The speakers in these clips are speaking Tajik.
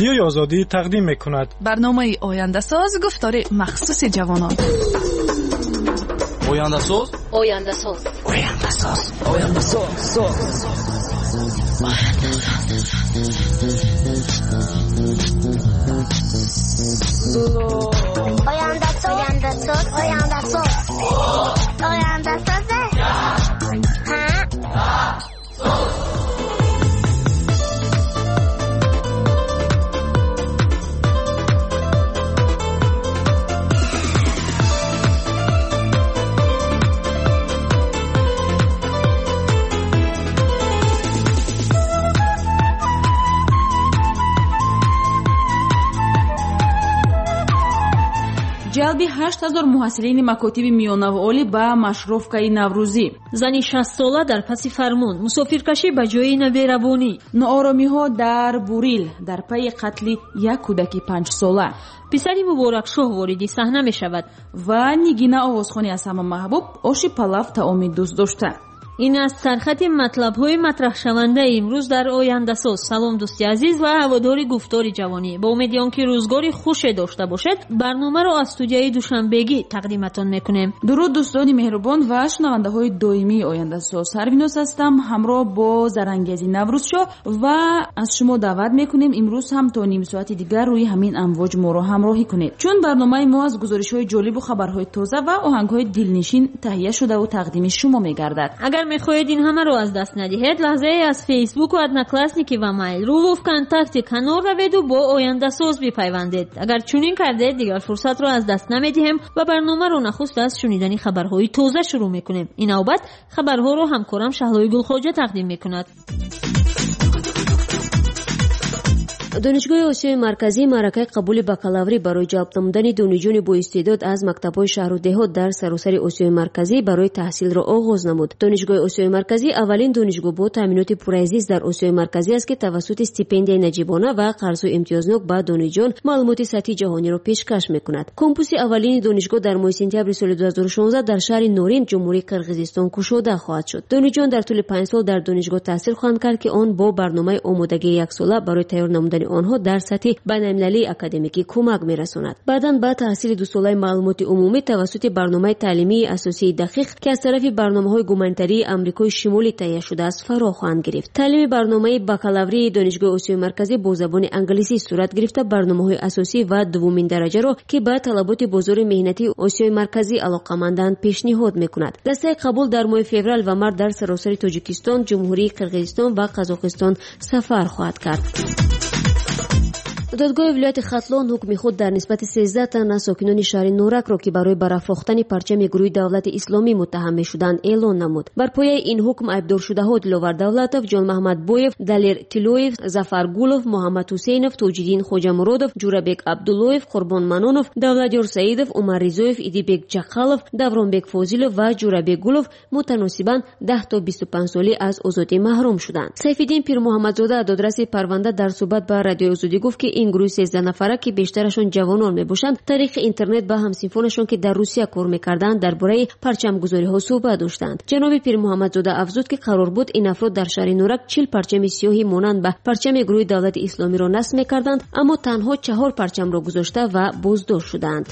رادیوی آزادی تقدیم می‌کند. برنامه آینده ساز گفتار مخصوص جوانان. آینده ساز آینده ساز آینده ساز آینده ساز آینده ساز آینده ساز آینده ساز آینده ساز ҷалби 8000 муҳассилини макотиби миёнаву олӣ ба машруфкаи наврӯзӣ. зани 60-сола дар паси фармон, мусофиркашӣ ба ҷои наберавонӣ. нооромиҳо дар Бурил дар пайи қатли як кӯдаки 5-сола. писари муборакшоҳ вориди саҳна мешавад. ва нигина овозхони аз ҳама маҳбуб оши палав таоми дӯстдошта. ин аст сархати матлабҳои матраҳшавандаи имрӯз дар ояндасоз. салом дӯсти азиз ва ҳаводори гуфтори ҷавонӣ. ба умеди он ки рӯзгори хуше дошта бошед, барномаро аз студияи душанбегӣ тақдиматон мекунем. дуруд дӯстони меҳрубон ва шунавандаҳои доимии ояндасоз. Сарвинос ҳастам ҳамроҳ бо Зарангези Наврӯзшо ва аз шумо даъват мекунем имрӯз ҳам то ним соати дигар рӯи ҳамин амвоҷ моро ҳамроҳӣ кунед. чун барномаи мо аз гузоришҳои ҷолибу хабарҳои тоза ва оҳангҳои дилнишин таҳия шудаву тақдими шумо мегардад. агар мехоҳед ин ҳамаро аз даст надиҳед, лаҳзае аз фейсбуку одноклассники ва майлру вконтакти канор раведу бо ояндасоз бипайвандед. агар чунин кардед, дигар фурсатро аз даст намедиҳем ва барномаро нахуст аз шунидани хабарҳои тоза шурӯъ мекунем. инавбат хабарҳоро ҳамкорам Шаҳлои Гулхоҷа тақдим мекунад. донишгоҳи осиёи марказӣ маъракаи қабули бакалаврӣ барои ҷалб намудани донишҷӯёни боистеъдод аз мактабҳои шаҳру деҳот дар саросари осиёи марказӣ барои таҳсилро оғоз намуд. донишгоҳи осиёи марказӣ аввалин донишгоҳ бо таъминоти пурайзист дар осиёи марказӣ аст ки тавассути стипендияи наҷибона ва қарзҳои имтиёзнок ба донишҷӯён маълумоти сатҳи ҷаҳониро пешкаш мекунад. компуси аввалини донишгоҳ дар моҳи сентябри соли 2016 дар шаҳри Норин, ҷумҳурии Қирғизистон кушода хоҳад шуд. донишҷӯён дар тӯли 5 сол дар донишгоҳ таҳсил хоҳанд кард ки он бо барномаи омодагии яксола барои тайёр намудани онҳо дар сатҳи байналмилалии академикӣ кӯмак мерасонад. баъдан ба таҳсили дусолаи маълумоти умумӣ тавассути барномаи таълимии асосии дақиқ ки аз тарафи барномаҳои гуманитарии Амрикои Шимолӣ таҳия шудааст фаро хоҳанд гирифт. таълими барномаи бакалаврии донишгоҳи осиёи марказӣ бо забони англисӣ сурат гирифта барномаҳои асосӣ ва дуввумин дараҷаро ки ба талаботи бозори меҳнатии осиёи марказӣ алоқаманданд пешниҳод мекунад. дастаи қабул дар моҳи феврал ва март дар саросари Тоҷикистон, ҷумҳурии Қирғизистон ва Қазоқистон сафар хоҳад кард. додгоҳи вилояти Хатлон ҳукми худ дар нисбати 13 тан аз сокинони шаҳри Норакро ки барои барафрохтани парчами гурӯҳи Давлати Исломӣ муттаҳам мешуданд эълон намуд. бар пояи ин ҳукм айбдоршудаҳо Диловар Давлатов, Ҷонмаҳмадбоев, Далер Тилоев, Зафар Гулов, Муҳаммад Ҳусейнов, Тоҷиддин Хоҷамуродов, Ҷурабек Абдуллоев, Қурбон Манонов, Давладёр Саидов, Умар Ризоев, Идибек Ҷақалов, Давронбек Фозилов ва Ҷурабек Гулов мутаносибан 10 то 25 солӣ аз озодӣ маҳрум шуданд. Сайфиддин Пирмуҳаммадзода, додраси парванда, дар суҳбат ба Радиои Озодӣ гуфт ки ин гурӯҳи 13 нафара ки бештарашон ҷавонон мебошанд, тариқи интернет ба ҳамсинфонашон ки дар Русия кор мекарданд дар бораи парчамгузориҳо суҳбат доштанд. ҷаноби Пирмуҳаммадзода афзуд ки қарор буд ин афрод дар шаҳри Норак 40 парчами сиёҳи монанд ба парчами гурӯҳи Давлати Исломиро насб мекарданд, аммо танҳо 4 парчамро гузошта ва боздошт шуданд.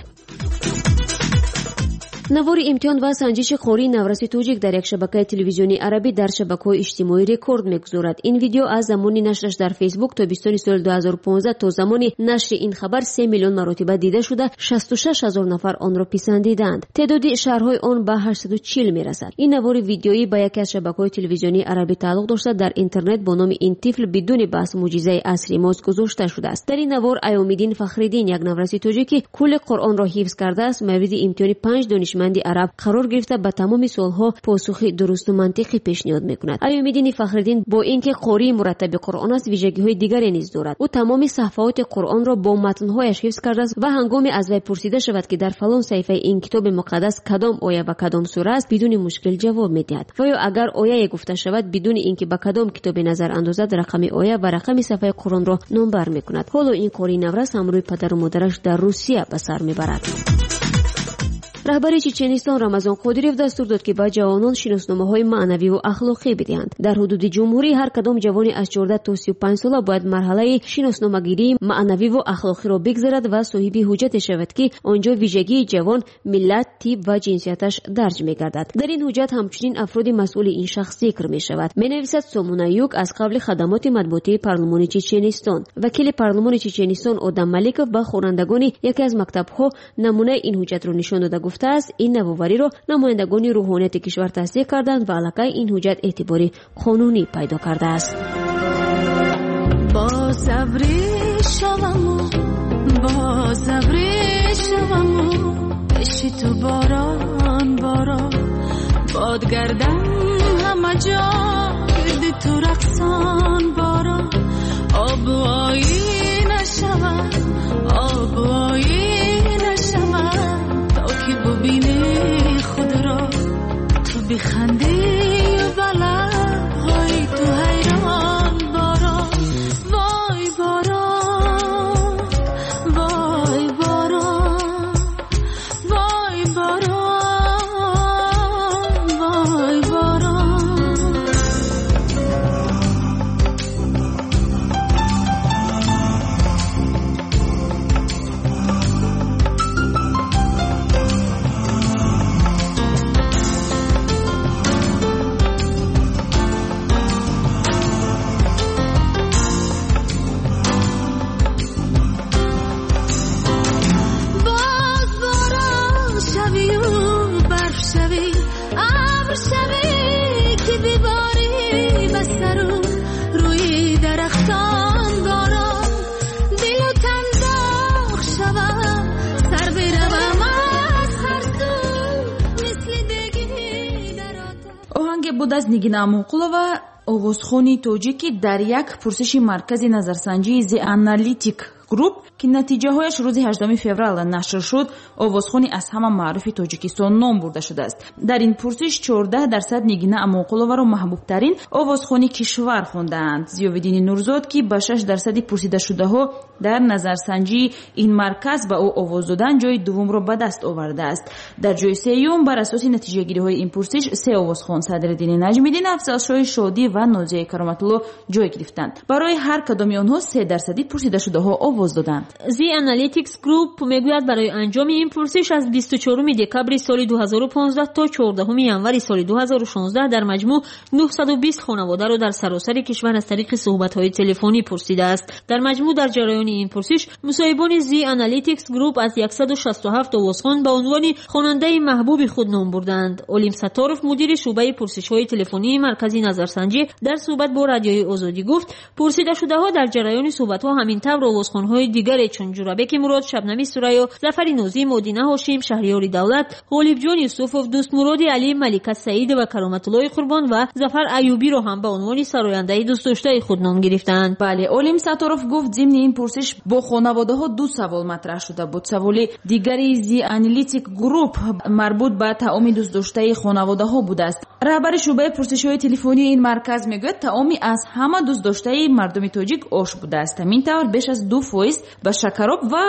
навори имтиҳон ва санҷиши қории Навраси Тоҷик дар як шабакаи телевизионии арабӣ дар шабакаҳои иҷтимоӣ рекорд мегузорад. ин видео аз замони нашраш дар фейсбук тобистони соли 2015 то замони нашри ин хабар 3 миллион маротиба дида шуда 66 000 нафар онро писандиданд. теъдоди шаҳрҳои он ба 840 мерасад. ин навори видеоӣ ба яке аз шабакаҳои телевизионии арабӣ тааллуқ дошта дар интернет бо номи ин тифл бидуни баҳс муъҷизаи асри мост гузошта шудааст. дар ин навор Айомиддин Фахриддин, як навраси тоҷики кулли Қуръонро ҳифз кардааст, мавриди имтиҳони 5 донишманди араб қарор гирифта ба тамоми суолҳо посухи дурусту мантиқӣ пешниҳод мекунад. Айомиддин Фахриддин бо ин ки қории мураттаби Қуръон аст, вижагиҳои дигаре низ дорад. ӯ тамоми саҳфаҳоти Қуръонро бо матнҳояш ҳифз кардааст ва ҳангоми аз вай пурсида шавад ки дар фалон саҳифаи ин китоби муқаддас кадом оя ва кадом сура аст, бидуни мушкил ҷавоб медиҳад. ва ё агар ояе гуфта шавад, бидуни ин ки ба кадом китобе назар андозад, рақами оя ва рақами саҳифаи Қуръонро номбар мекунад. ҳоло ин қории наврас ҳамроҳи падару модараш дар Русия ба сар мебарад. رهبر چچنستان رمضان قادریف دستور داد که به جوانان شناسنامه‌های معنوی و اخلاقی بدهند. در حدود جمهوری هر کدام جوانی از 14 تا 35 ساله باید مرحله شناسنامه‌گیری معنوی و اخلاقی را بگذرد و صاحب حجت شود که آنجا ویژگی جوان، ملت، تیپ و جنسیتش درج می‌گردد. در این حجت همچنین افراد مسئول این شخص ذکر می‌شود. می‌نویسد سومونایوک از قبل خدمات مطبوعاتی پارلمان چچنستان. وکیل پارلمان چچنستان آدم ملیکوف به خوانندگان یکی از مکتب‌ها نمونه این حجت را نشان داده گفته است این نوآوری را نمایندگان روحانیت کشور تصدیق کردند و علاقه این حجت اعتباری قانونی پیدا کرده است. با صبری شوم بشی تو باران بادگردم همه جا گردی تو رقصان باران آب و آیی نشود تا که ببینی خود را تو بخندی و بلا های تو حیران باران وای باران وای باران وای باران وای باران بود از نگین امونقلова овозхони тоҷик ки дар як пурсиши маркази назарсанҷии The Analytic Group ки натиҷаҳояш рӯзи 18 феврал нашр шуд, овозхони аз ҳама маъруфи Тоҷикистон ном бурда шудааст. Дар ин пурсиш 14% Нигина Амонқуловаро маҳбубтарин овозхони кишвар хондаанд. Зиёвиддини Нурзод ки ба 6% пурсидашудаҳо дар назарсанҷии ин марказ ба ӯ овоз додан ҷои дуввумро ба даст овардааст. Дар ҷои сеюм бар асоси натиҷагириҳои ин пурсиш се овозхон Садриддини Наҷмиддин, Афзалшоҳи Шодӣ ва Нозияи Кароматулло ҷой гирифтанд. Барои ҳар кадоми онҳо 3% пурсидашудаҳо овоз доданд. The Analytics Group мегӯяд барои анҷоми ин пурсиш аз 24 декабри соли 2015 то 14 январи соли 2016 дар маҷмӯъ 920 хонаводаро дар саросари кишвар аз тариқи суҳбатҳои телефонӣ пурсидааст. Дар маҷмӯъ дар ҷараёни ин пурсиш мусоҳибони The Analytics Group аз 167 овозхон ба унвони хонандаи маҳбуби худ ном бурданд. Олим Сатторов, мудири шуъбаи пурсишҳои телефонии маркази назарсанҷӣ, дар суҳбат бо радиои Озодӣ гуфт, пурсидашудаҳо дар ҷараёни суҳбатҳо ҳамин тавр овозхонҳои дигаре чун Ҷурабеки Мурод, Шабнами Сурайё, Зафари Нозӣ, Модина Ҳошим, Шаҳриёри Давлат, Ғолибҷон Юсуфов, Дӯстмуроди Алӣ, Малика Саидова, Кароматуллои Қурбон ва Зафар Аюбиро ҳам ба унвони сарояндаи дӯстдоштаи худ ном гирифтанд. Бале, Олим Сатторов гуфт, зимни ин пурсиш бо хонаводаҳо ду савол матраҳ шуда буд. Саволи дигари The Analytic Group марбут ба таоми дӯстдоштаи хонаводаҳо будааст. Раҳбари шуъбаи пурсишҳои телефонии ин марказ мегӯяд, таоми аз ҳама дӯстдоштаи мардуми тоҷик ош будааст. Ҳамин тавр беш аз 2% ба шакароб ва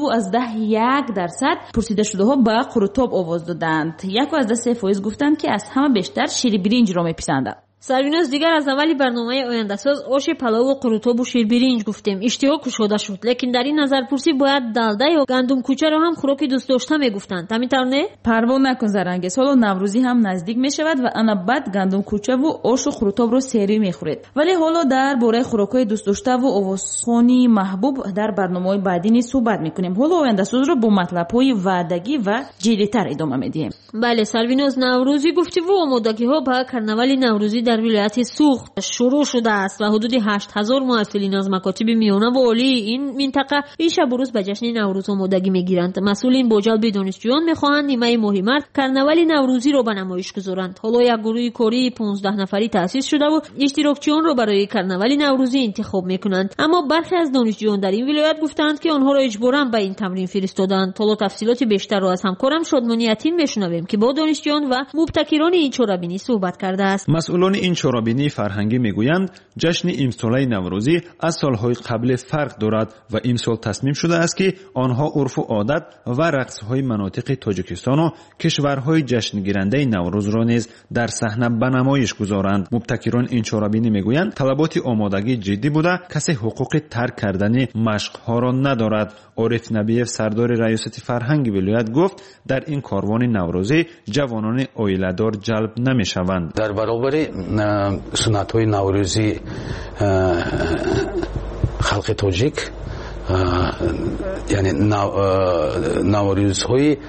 2.1% пурсидашудаҳо ба қурутоб овоз доданд. 1.3% гуфтанд ки аз ҳама бештар шири биринҷро меписанданд. Сарвиноз, дигар аз аввали барномаи ояндасоз оши палову қурутобу ширбиринҷ гуфтем. Иштиҳо кушода шуд, лекин дар ин назарпурсӣ бояд далда ё гандумкучаро ҳам хуроки дӯстдошта мегуфтанд. ҳамин тавр не? Парво накун Зарангез, ҳоло Наврӯзӣ ҳам наздик мешавад ва ана баъд гандумкучаву ошу қурутобро серӣ мехӯред. Вале ҳоло дар бораи хӯрокҳои дӯстдоштаву овозхони маҳбуб дар барномаҳои баъдӣ низ суҳбат мекунем. ҳоло ояндасозро бо матлабҳои ваъдагӣ ва ҷиддитар идома медиҳем. бале, Сарвиноз, Наврӯзӣ гуфтиву омодагиҳо ба карнавали Наврӯзӣ дар вилояти Суғд шурӯъ шудааст ва ҳудуди 8000 муассилин аз макотиби миёнаву олии ин минтақа ин шабу рӯз ба ҷашни Наврӯз омодагӣ мегиранд. Масъулин бо ҷалби донишҷӯён мехоҳанд нимаи моҳи март карнавали Наврӯзиро ба намоиш гузоранд. ҳоло як гурӯҳи кории 15 нафарӣ таъсис шудаву иштирокчиёнро барои карнавали Наврӯзӣ интихоб мекунанд. аммо бархе аз донишҷӯён дар ин вилоят гуфтанд ки онҳоро иҷборан ба ин тамрин фиристоданд. ҳоло тафсилоти бештарро аз ҳамкорам Шодмони Ятин мешунавем ки бо донишҷӯён ва мубтакирони ин чорабинӣ суҳбат кардааст. масъулони این چرابینی فرهنگی میگویند جشن امساله نوروزی از سالهای قبل فرق دارد و امسال تصمیم شده است که آنها عرف و عادت و رقصهای مناطق تاجیکستان و کشورهای جشن گیرنده نوروز را نیز در صحنه به نمایش گذارند. مبتکران این چرابینی میگویند طلبات آمادگی جدی بوده، کسی حقوق ترک کردن مشقها را ندارد. عارف نبیف سردار ریاست فرهنگ ولایت گفت در این کاروان نوروزی جوانان عائله‌دار جلب نمی‌شوند. در برابر سنت‌های نوروزی خلق تاجیک یعنی نوروزهای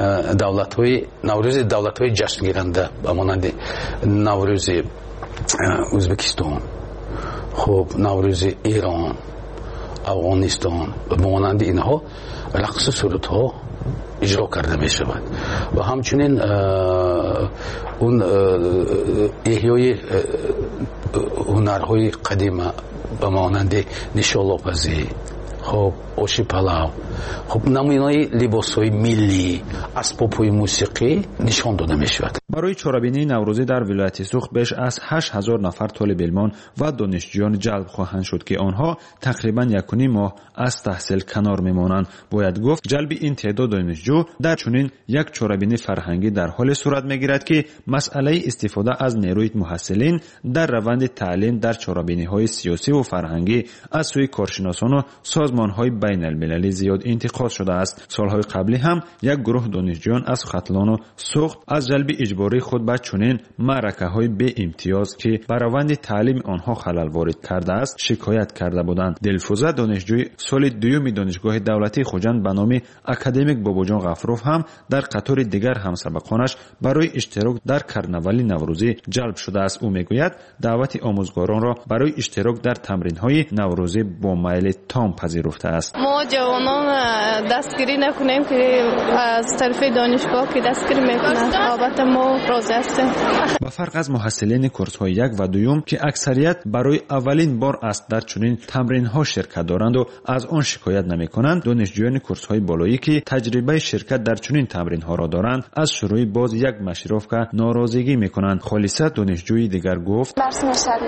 دولت‌های جشن گیرنده مانند نوروز ازبکستان، خب نوروز ایران، افغانستان و مانند اینها رقص سرودها اجرا کرده می شود و همچنین اون احیای هنرهای قدیم به مانند نشالاپزی، خب آشی پلاو، خب نمونه‌های لباس‌های ملی، اسباب‌های موسیقی نشان داده می شود. برای چرابینی نوروزی در ولایت سوخت بیش از 8000 نفر طالب علمان و دانشجویان جلب خواهند شد که آنها تقریباً 1.5 ماه از تحصیل کنار میمانند. باید گفت جلب این تعداد دانشجو در چنین یک چرابینی فرهنگی در حال صورت میگیرد که مسئله استفاده از نیروی محصلین در روند تعلیم در چرابینی‌های سیاسی و فرهنگی از سوی کارشناسان و سازمان‌های بین‌المللی زیاد انتقاد شده است. سالهای قبلی هم یک گروه دانشجویان از ختلان و سوخت از جلب اجباری خود به چنین معرکه‌های بی امتیاز که بر روند تعلیم آنها خلل وارد کرده است شکایت کرده بودند. دلفروزه دانشجوی سال دوم دانشگاه دولتی خوجند به نام اکادمیک باباجان غفروف هم در قطار دیگر همسبقانش برای اشتراک در کرنوالی نوروزی جلب شده است. او میگوید دعوت آموزگاران را برای اشتراک در تمرین‌های نوروزی با میل تام پذیرفته است. ما جوانان دستگیری نکنیم که از طرف دانشگاه که دستگیری میکنند، البته ما راضی هستیم. با فرق از محصلین کورس‌های 1 و 2 که اکثریت برای اولین بار است در چنین تمرین‌ها شرکت دارند و از آن شکایت نمی‌کنند، دانشجویان کورس‌های بالایی که تجربه شرکت در چنین تمرین‌ها را دارند از شروع باز یک مشروفکه ناراضگی می‌کنند. خالصه دانشجوی دیگر گفت درس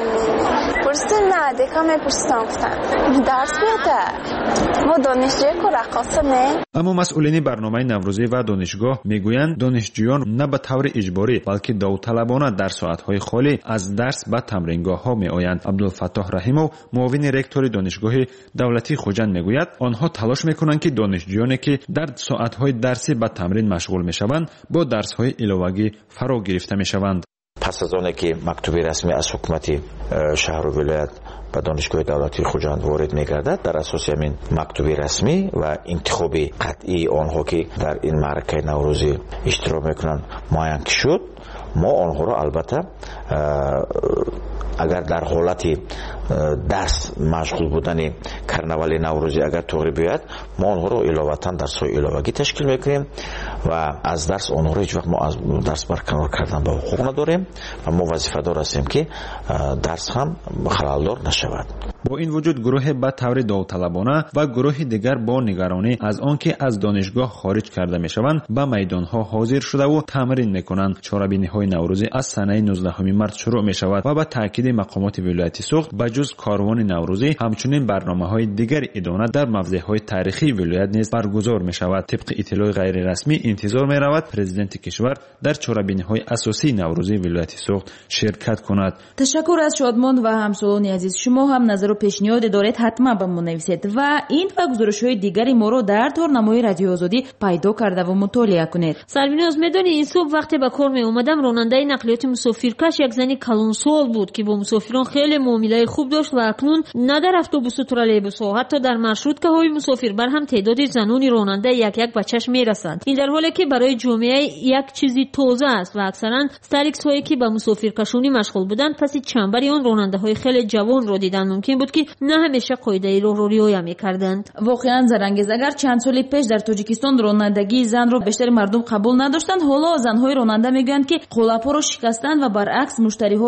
نه دیگه میپرسیدم درس بده ما دانشجوی کو رقاصه نه. اما مسئولین برنامه نوروزی و دانشگاه میگویند دانشجویان نه به طور اجباری بلکه داوطلبانه در ساعت‌های خالی از درس به تمرینگاه‌ها میآیند. عبدالفتاح رحیمov معاون رکتور دانشگاه دولتی خوجند میگوید آنها تلاش میکنند که دانشجویانی که در ساعت‌های درسی به تمرین مشغول میشوند با درس‌های علاوه‌ای فرا گرفته میشوند. پس از آنکه که مکتوب رسمی از حکومت شهر و ولایت به دانشگاه دولتی خوجند وارد می‌گردد، در اساس همین مکتوب رسمی و انتخاب قطعی آنها که در این معرکه نوروزی اشتراک میکنند معین شد، ما آنها را البته اگر در حالت درس مشغول بودن کرنوالی نوروزی اگر توغری بیاید، ما آنها را علاوه‌تاً درس‌های علاوه‌ای تشکیل میکنیم و از درس آنها را هیچ وقت ما از درس برکنار کردن به حقوق نداریم و ما وظیفه دار هستیم که درس هم خلالدار نشود. با این وجود گروه به طور داوطلبانه و گروه دیگر با نگرانی از آنکه از دانشگاه خارج کرده میشوند به میدانها حاضر شده و تمرین میکنند. چرابینی‌های نوروزی از سنه 19 مارس شروع میشود و با تاکید مقامات ولایت سوخت به جز کاروان نوروزی همچنین برنامه‌های دیگر ادانه در موضع‌های تاریخی ولایت نیز برگزار میشود. طبق اطلاع غیر رسمی انتظار میرود پرزیدنت کشور در چرابینی‌های اساسی نوروزی ولایت سوخت شرکت کند. تشکر از شادمان و همسالان عزیز. شما هم نظر و پیشنهاد دارید حتما به ما نویسید و این و گزارش‌های دیگری ما رو در تورنمای رادیو آزادی پیدا کرده و مطالعه کنید. سربیناز میدونی این صبح وقتی به کار می اومدم راننده نقلیات مسافرکش یک زنی کلانسال بود که با مسافران خیلی معامله خوب داشت و اکنون نه در اتوبوس و ترالبوس ها حتی در مارشروتکه های مسافر بر هم تعداد زنان راننده یک یک به چشم میرسند. این در حالی که برای جامعه یک چیزی تازه است و اکثرا استاریکس هایی که به مسافرکشانی مشغول بودند پس چنبری آن راننده های خیلی جوان را دیدن ممکن بود که نه همیشه قاعده راه رو رعایت می‌کردند. واقعا زرنگیز. اگر چند سال پیش در تاجیکستان رانندگی زن را بیشتر مردم قبول نداشتند، حالا زن‌های راننده میگویند که قلپ‌ها رو شکستند و برعکس مشتری‌ها رو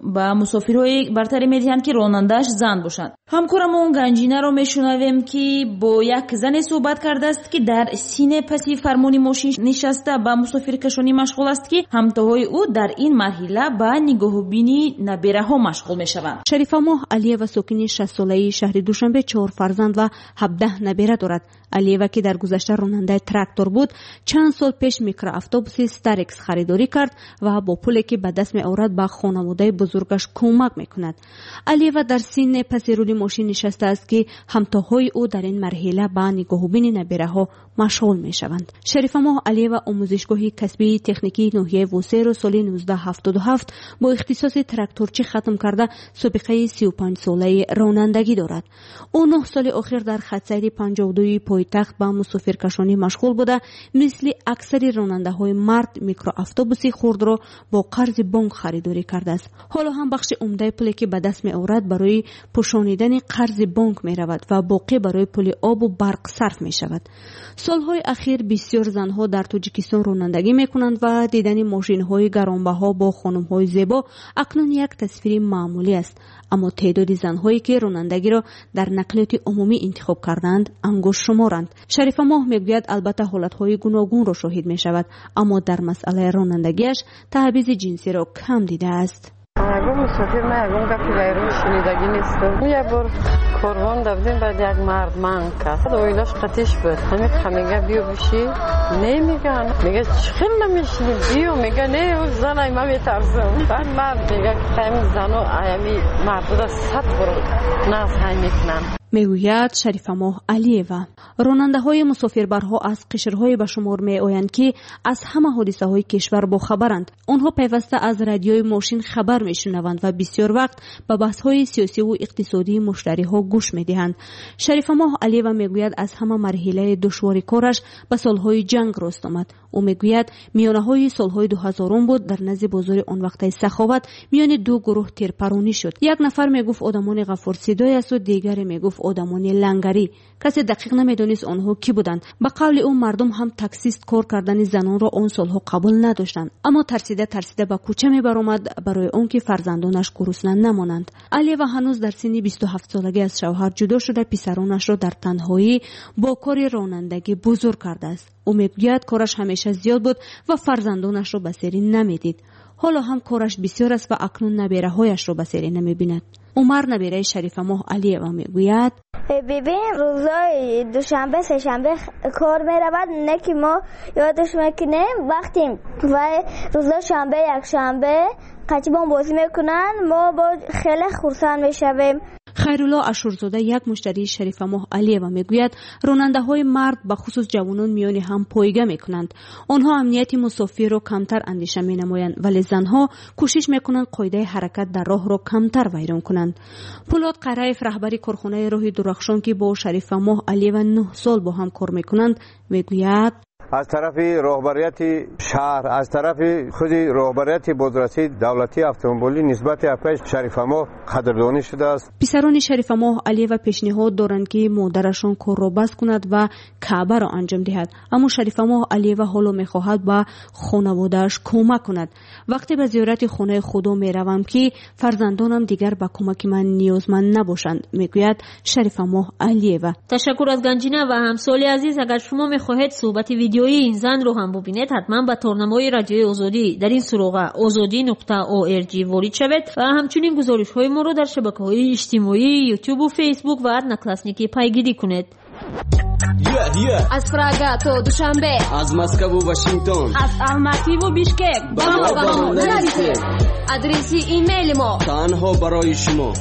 ба мусофирҳои бартаре медиҳанд ки ронандааш зан бошанд. ҳамкорамон Ганҷинаро мешунавем ки бо як зане суҳбат кардааст ки дар сине паси фармони мошин нишаста ба мусофиркашонӣ машғул аст ки ҳамтоҳои ӯ дар ин марҳила ба нигоҳубини набераҳо машғул мешаванд. шарифамоҳ алиева сокини 60-солаи шаҳри Душанбе 4 фарзанд ва 17 набера дорад. алиева ки дар гузашта ронандаи трактор буд, чанд сол пеш микроавтобуси Старекс харидорӣ кард ва бо пуле ки ба даст меорад ба хонаводаи бузургаш кӯмак мекунад. алиева дар синне паси рули мошин нишастааст ки ҳамтоҳои ӯ дар ин марҳила ба нигоҳубини набераҳо машғул мешаванд. шарифамоҳ алиева омӯзишгоҳи касбии техникии ноҳияи Восеро соли 1977 бо ихтисоси тракторчӣ хатм карда собиқаи 35-солаи ронандагӣ дорад. ӯ 9 соли охир дар хатсайри 52-и пойтахт ба мусофиркашонӣ машғул буда, мисли аксари ронандаҳои мард микроавтобуси хурдро бо қарзи бонк харидорӣ кардааст. ҳоло ҳам бахши умдаи пуле ки ба даст меорад барои пӯшонидани қарзи бонк меравад ва боқӣ барои пули обу барқ сарф мешавад. солҳои ахир бисёр занҳо дар Тоҷикистон ронандагӣ мекунанд ва дидани мошинҳои гаронбаҳо бо хонумҳои зебо акнун як тасвири маъмулӣ аст. аммо теъдоди занҳое ки ронандагиро дар нақлиёти умумӣ интихоб кардаанд ангӯшшуморанд. шарифамоҳ мегӯяд албатта ҳолатҳои гуногунро шоҳид мешавад, аммо дар масъалаи ронандагиаш таҳбизи ҷинсиро кам дидааст. ягон мусофир ма ягон гапи гайрон шунидагӣ нестам. як бор корвон давдем, баъд як мард манг кард. оилаш қатиш буд. ҳамиқа мега биё бишӣ. немеган. мега чихел намешинӣ биё. мега не занай ма метарсам. баъд мард мега ки ҳамин зану аями мардуда 100 бор назҳай мекунанд. мегӯяд шарифамоҳ алиева. ронандаҳои мусофирбарҳо аз қишрҳое ба шумор меоянд ки аз ҳама ҳодисаҳои кишвар бохабаранд. онҳо пайваста аз радиои мошин хабар мешунаванд ва бисёр вақт ба баҳсҳои сиёсиву иқтисодии муштариҳо гӯш медиҳанд. шарифамоҳ алиева мегӯяд аз ҳама марҳилаи душвори кораш ба солҳои ҷанг рост омад. ӯ мегӯяд миёнаҳои солҳои 2000 буд дар назди бозори он вақтаи Саховат миёни ду гурӯҳ тирпаронӣ шуд. як нафар мегуфт одамони ғаффорсидой асту, дигаре мегуфт одамони лангарӣ. касе дақиқ намедонист онҳо кӣ буданд. ба қавли ӯ мардум ҳам таксист кор кардани занонро он солҳо қабул надоштанд, аммо тарсида ба кӯча мебаромад барои он ки фарзандонаш гурусна намонанд. алиева ҳанӯз дар синни 27 солагӣ аз шавҳар ҷудо шуда писаронашро дар танҳоӣ бо кори ронандагӣ бузург кардааст. ӯ мегӯяд кораш ҳамеша зиёд буд ва фарзандонашро ба серӣ намедид. ҳоло ҳам кораш бисёр аст ва акнун набераҳояшро ба серӣ намебинад. умар набераи шарифамоҳ алиева мегӯяд: ببین روزای دوشنبه سه‌شنبه کار میرود، نه که ما یادش میکنیم وقتی و روزای شنبه یک شنبه قچبان بازی میکنن ما با خیلی خرسند میشویم. хайрулло ашурзода як муштарии шарифамоҳ алиева мегӯяд ронандаҳои мард ба хусус ҷавонон миёни ҳам пойга мекунанд. онҳо амнияти мусофирро камтар андеша менамоянд, вале занҳо кӯшиш мекунанд қоидаи ҳаракат дар роҳро камтар вайрон кунанд. пулот қараев, раҳбари корхонаи роҳи дурахшон ки бо шарифамоҳ алиева 9 сол бо ҳам кор мекунанд, мегӯяд: از طرف راهبریت شهر، از طرف خود راهبریت بازرسی دولتی اتومبیلی نسبت اپش شریفماҳ قدردانی شده است. پسران شریفماҳ алиева пешниҳод доранд ки модарашон корро бас кунад ва каъбаро анҷом диҳад, аммо шарифамоҳ алиева ҳоло мехоҳад ба хонаводааш кӯмак кунад. вақте ба зиёрати хонаи худо меравам ки фарзандонам дигар ба кӯмаки ман ниёзманд набошанд, мегӯяд шарифамоҳ алиева. ташаккур аз Ганҷина ва ҳамсоли азиз. агар шумо мехоҳед суҳбати видеои این زن رو هم ببینید، حتما به تارنمای رادیوی آزادی در این سراغ azadi.org وارد شوید و همچنین گزارش‌های ما رو در شبکه‌های اجتماعی یوتیوب و فیسبوک و ادناکلاسنیکی پیگیری کنید. از پراگا تا دوشنبه، از مسکو و واشنگتن، از الماتی و بیشکک با ما نرسید. آدرس ایمیل ما تنها برای شما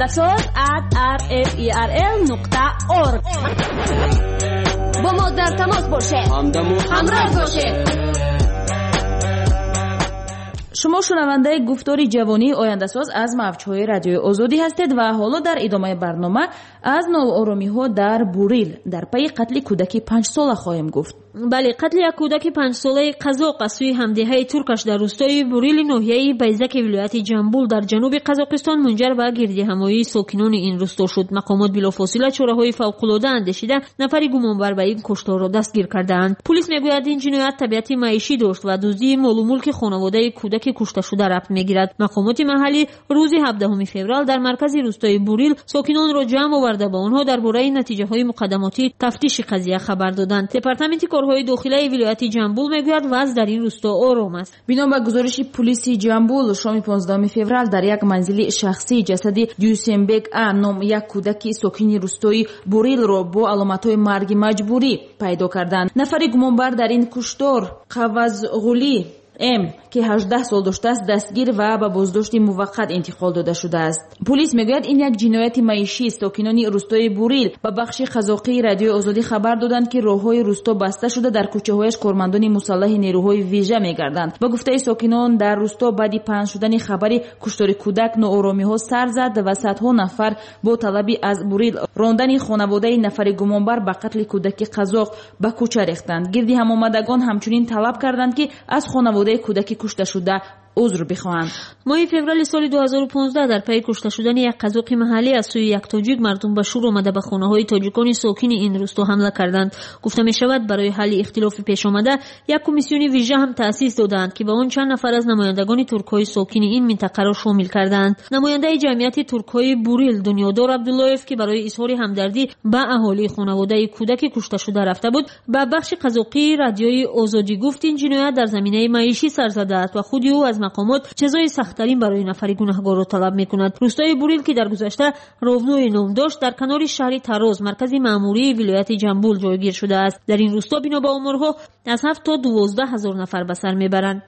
oyandasot@rferl.org. با ما در تماس باشید. همراه باشید. شما شنونده گفتاری جوانی آینده‌ساز از موج‌های رادیوی آزادی هستید و حالا در ادامه برنامه از نوآرامی‌ها در بوریل در پی قتل کودکی 5 ساله خواهیم گفت. بله، قتل یک کودک 5 ساله قزاق از سوی همدیهای ترکش در روستای بوریل ناحیه بیزک ولایت جنبول در جنوب قزاقستان منجر به گردهمایی ساکنان این روستا شد. مقامات بلافاصله چاره‌های فوق‌العاده اندیشیده نفری گمانبر به این کشتار را دستگیر کردند. پلیس میگوید این جنایت طبیعت معیشی داشت و دزدی مال و ملک خانواده کودک کشته شده ربط میگیرد. مقامات محلی روز 17 فوریه در مرکز روستای بوریل ساکنان را جمع آورده با آنها درباره نتیجه‌های مقدماتی تفتیش قضیه خبر دادند. دپارتمنت کارهای داخلی ولایت جنبول میگوید وضع در این روستا آرام است. بنا به گزارش پلیس جنبول شام 15 فوریه در یک منزل شخصی جسد دیوسنبک نام یک کودک ساکن روستای بوریل را با علامت‌های مرگ مجبوری پیدا کردند. نفر گمانبر در این کشتار قوزغولی که 18 سال داشته است دستگیر و به بازداشت موقت انتقال داده شده است. پلیس میگوید این یک جنایت معیشی است. ساکنان روستای بوریل به بخش قزاقی رادیو آزادی خبر دادند که راههای روستا بسته شده، در کوچه‌هایش کارمندان مسلح نیروهای ویژه میگردند. با گفته ساکنان در روستا بعد پنهان شدن خبر کشتار کودک ناآرامی‌ها سر زد و صدها نفر با طلبی از بوریل راندن خانواده نفر گمانبر به قتل کودک قزاق به کوچه ریختند. گردی هم‌آمدگان همچنین طلب کردند که از خانواده کودک کشته شده عذر بخواهند. ماه فوریه سال 2015 در پی کشته شدن یک قزاق محلی از سوی یک تاجیک مردم به شور آمده به خانه‌های تاجیکان ساکن این روستا حمله کردند. گفته می شود برای حل اختلاف پیش آمده یک کمیسیون ویژه هم تأسیس دادند که با آن چند نفر از نمایندگان ترک‌های ساکن این منطقه را شامل کردند. نماینده جمعیت ترک‌های بوریل دنیادار عبداللهیف که برای اظهار همدردی به اهالی خانواده کودک کشته شده رفته بود، به بخش قزاقی رادیوی آزادی گفت این جنایت در زمینه معیشی سر زده است و خود او از مقامات چیزای سخت‌ترین برای نفر گناهکار را طلب می‌کند. روستای بوریل که در گذشته راونوی نام داشت در کنار شهر تراز مرکز مأموری ولایت جنبول جایگیر شده است. در این روستا بنا به آمارها از 7 تا 12,000 نفر به سر میبرند.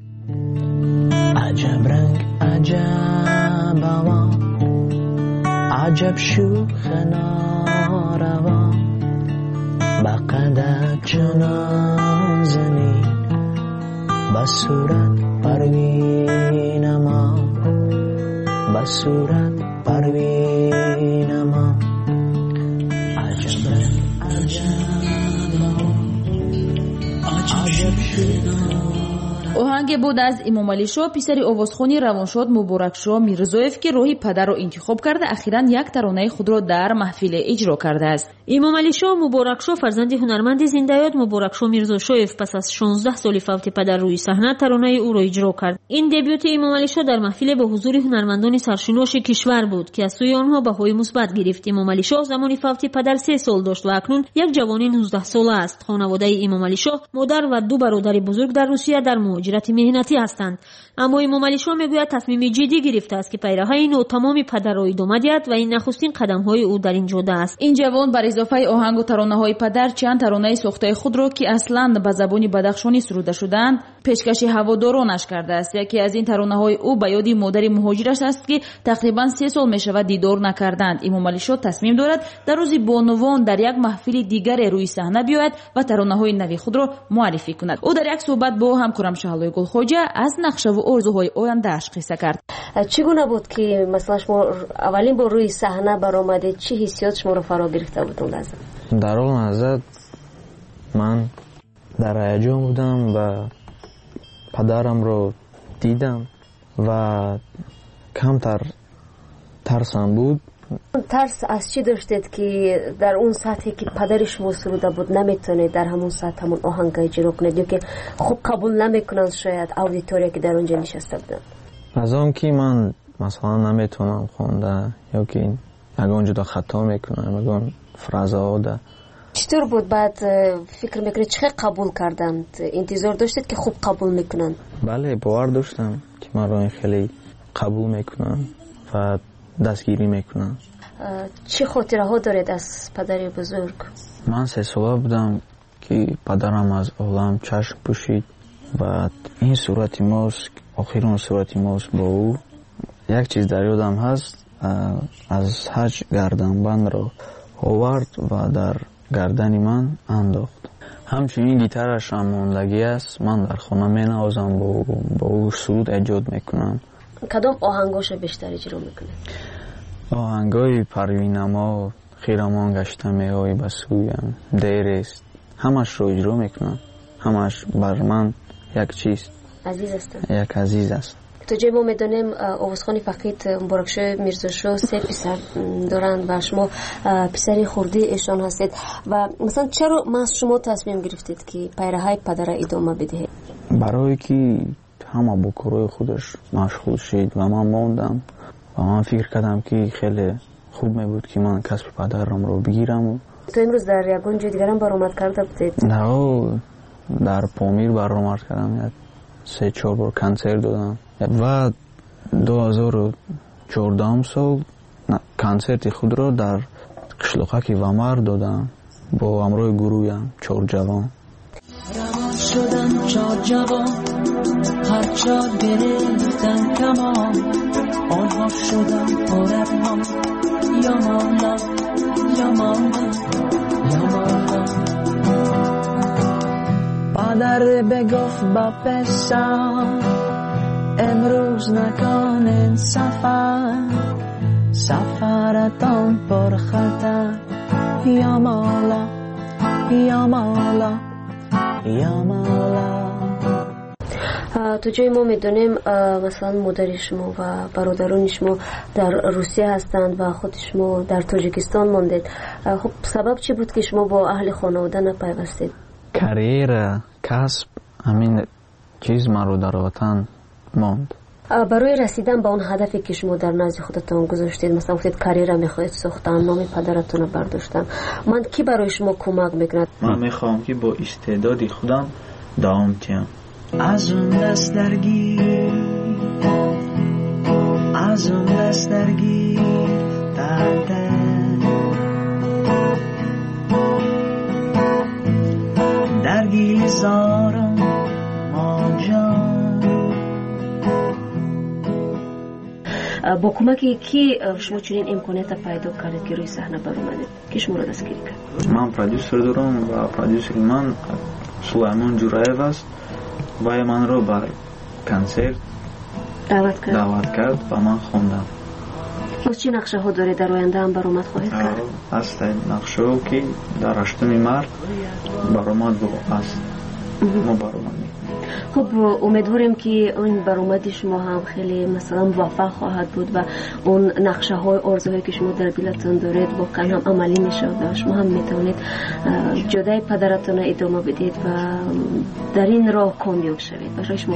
عجب رنگ عجب هوا عجب شوخ ناروا بقدر چنازنی بصورت پروینما بصورت پروینما عجب عجب آهنگ بود از امام علی شاه پسر آوازخوانی روانشاد مبارک شاه میرزایف که راهی پدر را انتخاب کرده اخیراً یک ترانه خود را در محفل اجرا کرده است. امام علی شاه مبارک شاه فرزند هنرمند زنده‌یاد مبارک شاه میرزاشایف پس از 16 سال فوت پدر روی صحنه ترانه او را اجرا کرد. این دبیوت امام علی شاه در محفل به حضور هنرمندان سرشناس کشور بود که از سوی آنها بهای مثبت گرفت. امام علی شاه زمان فوت پدر 3 سال داشت و اکنون یک جوان 19 ساله است. خانواده امام علی شاه مادر و 2 برادر بزرگ در روسیه در مهاجرت مهنتی هستند. اما امام علی شاه میگوید تصمیم جدی گرفته است که پیروهای نو تمام پدر را ادامه دهد و این نخستین قدم‌های او در این جاده است. این جوان بر اضافه آهنگ و ترانه‌های پدر چند ترانه ساخته خود را که اصلاً به زبان بدخشانی سروده شدند پیشکش هوادارانش کرده است. یکی از این ترانه‌های او به یاد مادر مهاجرش است که تقریباً 3 سال میشود دیدار نکردند. امام علی شاه تصمیم دارد در روز بانوان در یک محفل دیگر روی صحنه بیاید و ترانه‌های نوی خود را معرفی کند. او در یک صحبت با همکارم شهلای گلخواجه از نقشه و آرزوهای آینده‌اش قصه کرد. چگونه بود که مثلا شما اولین بار روی صحنه برآمدید؟ چه حسیات شما رو فرا گرفته بود اون لحظه؟ در اون لحظه من در هیجان بودم و پدرم رو دیدم و کمتر ترسم بود. ترس از چی داشتید که در اون سطحی که پدر شما سروده بود نمیتونید در همون سطح همون آهنگ اجرا کنید یا که خوب قبول نمیکنند شاید اودیتوریا که در اونجا نشسته بودن؟ از اون که من مثلا نمیتونم خونده یا که اگه جدا خطا میکنم اگه فرازها ده. چطور بود بعد فکر میکنید چه قبول کردند؟ انتظار داشتید که خوب قبول میکنند؟ بله باور داشتم که من رو خیلی قبول میکنم و دستگیری میکنم. چه خاطره ها دارید از پدر بزرگ؟ من 3 ساله بودم که پدرم از عالم چشم پوشید و این صورت ماست آخرین صورت ماست با او. یک چیز در یادم هست از حج گردنبند را آورد و در گردن من انداخت. همچنین گیتارش هم ماندگی است. من در خانه می نوازم با او سرود ایجاد میکنم. کدام آهنگاش بیشتر اجرا میکنید؟ آهنگای پروینما خیرمان گشتم ای بسویم دیر است همش رو اجرا میکنن. همش بر من یک چیز عزیز است. یک عزیز است. تو جای ما میدونیم آوازخوان فقید مبارکشاه میرزاشاه 3 پسر دارند و شما پسری خردی ایشان هستید و مثلا چرا از شما تصمیم گرفتید که پیرهای پدر ادامه بدهید؟ برای که همه با کارهای خودش مشغول شد و من ماندم و من فکر کردم که خیلی خوب می بود که من کسب پدرم رو بگیرم. تو امروز در یگان جای دیگرم برآمد کرده بودید؟ نه، در پامیر برآمد کردم. 3-4 بار کنسرت دادم و 2014 سال کنسرت خود را در قشلوقک ومر دادم با همراه گروهم 4 جوان. روان شدن 4 جوان، هر 4 گرفتن کمان، آنها شدن پارتمان. یا مولا یا مولا یا مولا. پدر بگفت با پسر امروز نکنین سفرتان پر خطر. یا مولا یا مولا یا مولا. تو جای ما میدونیم مثلا مادر شما و برادران شما در روسیه هستند و خود شما در تاجیکستان ماندید. خب سبب چی بود که شما با اهل خانواده نپیوستید؟ کریر کسب همین چیز من رو در وطن ماند. برای رسیدن به اون هدفی که شما در نزد خودتان گذاشتید، مثلا گفتید کریر میخواید ساختن، نام پدرتون رو برداشتن، من کی برای شما کمک میکنه؟ من میخوام که با استعدادی خودم دوام تیم. از اون دست درگیر، از اون دست درگیر درده، درگیر زارم ما جان. با کمک کی شما چنین امکانیت پیدا کردید که روی صحنه برآمدید؟ کی شما را دستگیری کرد؟ من پرودوسر دارم و پرودوسر من سلیمان جورایف است و من رو بر کنسرت دعوت کرد و من خواندم. از چه نقشه ها داره در آینده هم برآمد خواهید کرد؟ است نقشه ها که در 8 مارس برآمد است. ما برآمد. خب امیدواریم که اون برآمد شما هم خیلی مثلا موفق خواهد بود و اون نقشه های آرزوهایی که شما در دلتون دارید واقعا هم عملی میشه و شما هم میتونید جدای پدرتون ادامه بدید و در این راه کامیاب شوید. برای شما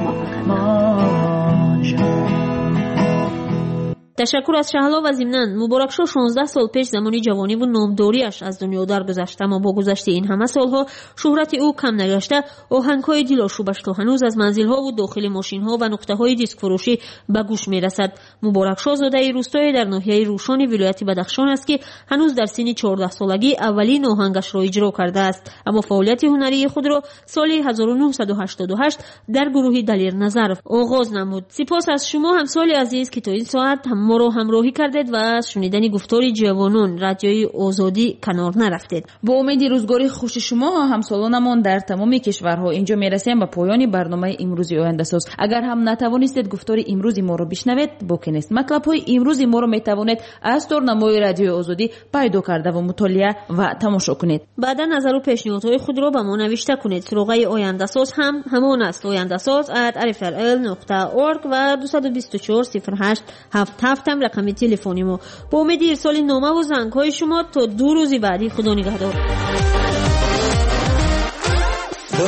موفقیت. تشکر از شهلا و ضمناً مبارکشاه 16 سال پیش زمانی جوانی و نامداریش از دنیا درگذشت، اما با گذشت این همه سالها شهرت او کم نگشته. آهنگ‌های دلاشوبش تا هنوز از منزل‌ها و داخل ماشین‌ها و نقطه‌های دیسک فروشی به گوش می‌رسد. مبارکشاه زاده روستایی در ناحیه روشان ولایت بدخشان است که هنوز در سن 14 سالگی اولین آهنگش را اجرا کرده است، اما فعالیت هنری خود را سال 1988 در گروه دلیر نظر آغاز نمود. سپاس از شما همسال عزیز که تا این ساعت ما رو همراهی کردید و از شنیدن گفتار جوانان رادیوی آزادی کنار نرفتید. با امید روزگاری خوش شما همسالانمان در تمام کشورها اینجا میرسیم به پایان برنامه امروزی آینده ساز. اگر هم نتوانستید گفتار امروزی ما رو بشنوید، باکی نیست. مطلب‌های امروزی ما رو میتوانید از تورنمای رادیو آزادی پیدا کرده و مطالعه و تماشا کنید. بعدا نظر و پیشنهادهای خود را به ما نوشته کنید. سراغ آینده ساز هم همان است: oyandasaz@rfl.org و 224 08 هم رقم تلفنی ما. با امید ارسال نامه و زنگ‌های شما تا 2 روز بعدی. خدا نگهدار. با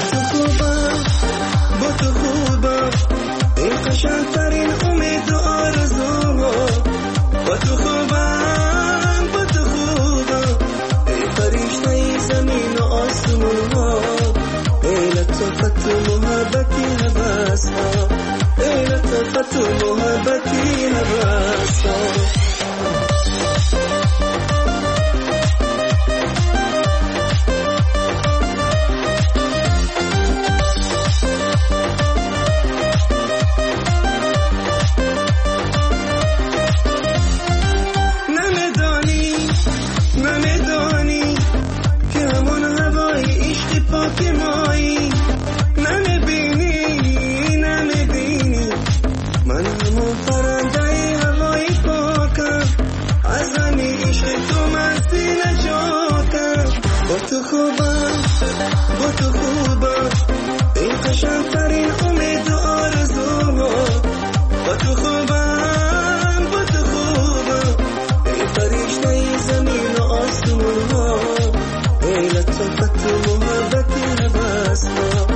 تو خوبم این قشنگ‌ترین امید و آرزوها. با تو خوبم ای فرشته زمین و آسمون‌ها. ای لطفت و محبتی هوس‌ها، ای لطفت و محبتی هوس‌ها. نمیدانی که همون هوای عشق پاک مایی. نمیبینی من همون پرنده هوای پاکم. از همین عشق تو من سینه جاکم. با تو خوبم با تو خوبم این قشنگترین امید و آرزوها با تو خوبم با تو خوبم ای فرشته زمین و آسمون ها ای لطفت و محبت هوس ها